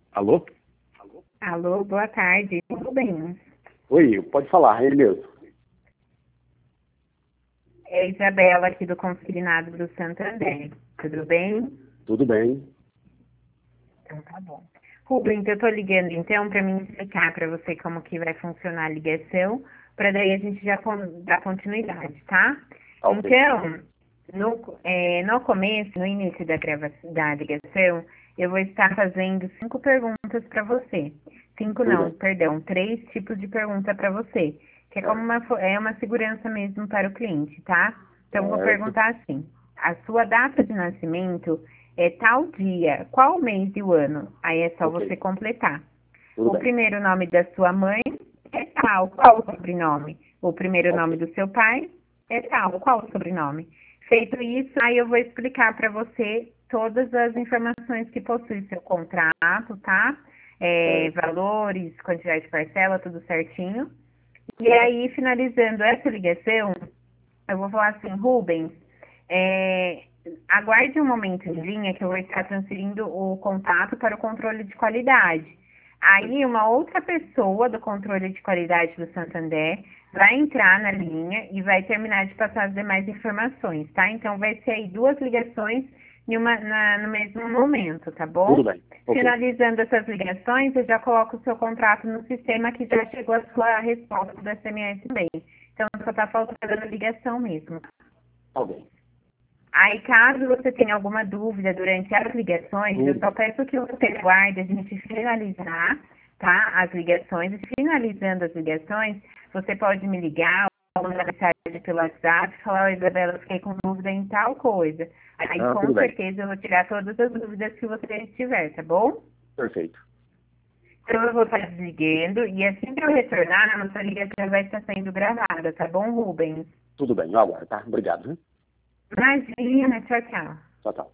Alô? Alô, boa tarde. Tudo bem? Oi, pode falar, é ele mesmo. É a Isabela aqui do Consignado do Santander. Tudo bem? Tudo bem. Então tá bom. Rubens, eu tô ligando então para mim explicar para você como que vai funcionar a ligação, para daí a gente já dar continuidade, tá? Tá ok. Então, no começo, no início da ligação, eu vou estar fazendo 5 perguntas para você. Cinco Tudo não, bem. perdão, 3 tipos de pergunta para você, que é como Certo. uma segurança mesmo para o cliente, tá? Então, vou Certo. perguntar assim, a sua data de nascimento é tal dia, qual mês e o ano? Aí é só Ok. você completar. Tudo O bem. primeiro nome da sua mãe é tal, qual o sobrenome? O primeiro Ok. nome do seu pai é tal, qual o sobrenome? Feito isso, aí eu vou explicar para você todas as informações que possui seu contrato, tá? Certo. Valores, quantidade de parcela, tudo certinho. E aí, finalizando essa ligação, eu vou falar assim, Rubens, é, aguarde um momento em linha que eu vou estar transferindo o contato para o controle de qualidade. Aí uma outra pessoa do controle de qualidade do Santander vai entrar na linha e vai terminar de passar as demais informações, tá? Então vai ser aí 2 ligações no mesmo momento, tá Tudo bom? bem. Ok. Finalizando essas ligações, eu já coloco o seu contrato no sistema que já chegou a sua resposta do SMS também. Então, só está faltando a ligação mesmo. Tá bem. Aí, caso você tenha alguma dúvida durante as ligações, eu Tudo só bem. peço que você aguarde a gente finalizar, tá? As ligações. E finalizando as ligações, você pode me ligar ou mandar mensagem pelo WhatsApp e falar, oi, Isabela, fiquei com dúvida em tal coisa. Aí, Ah, com tudo bem. certeza, eu vou tirar todas as dúvidas que você tiver, tá bom? Perfeito. Então, eu vou estar desligando e assim que eu retornar, a nossa ligação vai estar sendo gravada, tá bom, Rubens? Tudo bem. Eu aguardo, tá? Obrigado. Viu? Imagina, tchau, tchau. Tchau, tchau.